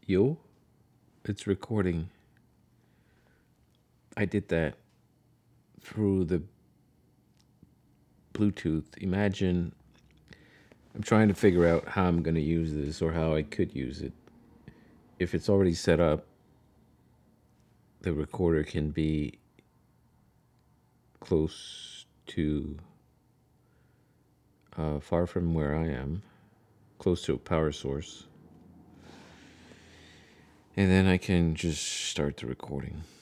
Yo, it's recording. I did that through the Bluetooth. Imagine I'm trying to figure out how I'm going to use this or how I could use it. If it's already set up, the recorder can be close to, far from where I am, close to a power source. And then I can just start the recording.